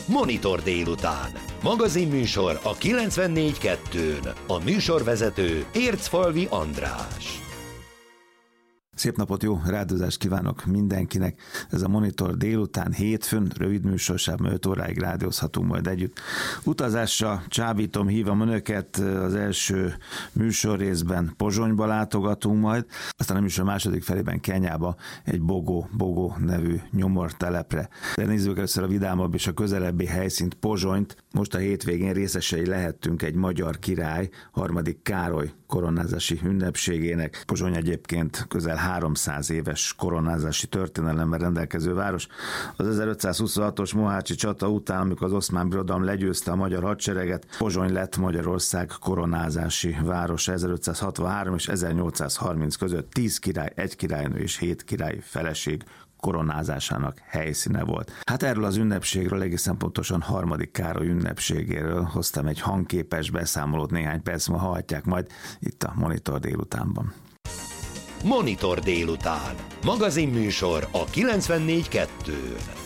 Monitor délután. Magazinműsor a 94.2-n. A műsorvezető Ércfalvi András. Szép napot, jó rádiózást kívánok mindenkinek. Ez a Monitor délután, hétfőn, rövid műsorsában 5 óráig rádiózhatunk majd együtt. Utazásra csábítom, hívom önöket, az első műsorrészben Pozsonyba látogatunk majd, aztán a műsor második felében Kenyába, egy Bogó nevű nyomortelepre. De nézzük először a vidámabb és a közelebbi helyszínt, Pozsonyt. Most a hétvégén részesei lehettünk egy magyar király, 3. Károly koronázási ünnepségének. Pozsony egyébként közel 300 éves koronázási történelemmel rendelkező város. Az 1526-os mohácsi csata után, amikor az Oszmán Birodalom legyőzte a magyar hadsereget, Pozsony lett Magyarország koronázási városa 1563 és 1830 között. 10 király, 1 királynő és 7 királyi feleség koronázásának helyszíne volt. Hát erről az ünnepségről, egészen pontosan 3. Károly ünnepségéről hoztam egy hangképes beszámolót, néhány perc múlva hallhatják majd itt a Monitor délutánban. Monitor délután. Magazinműsor a 94.2-n.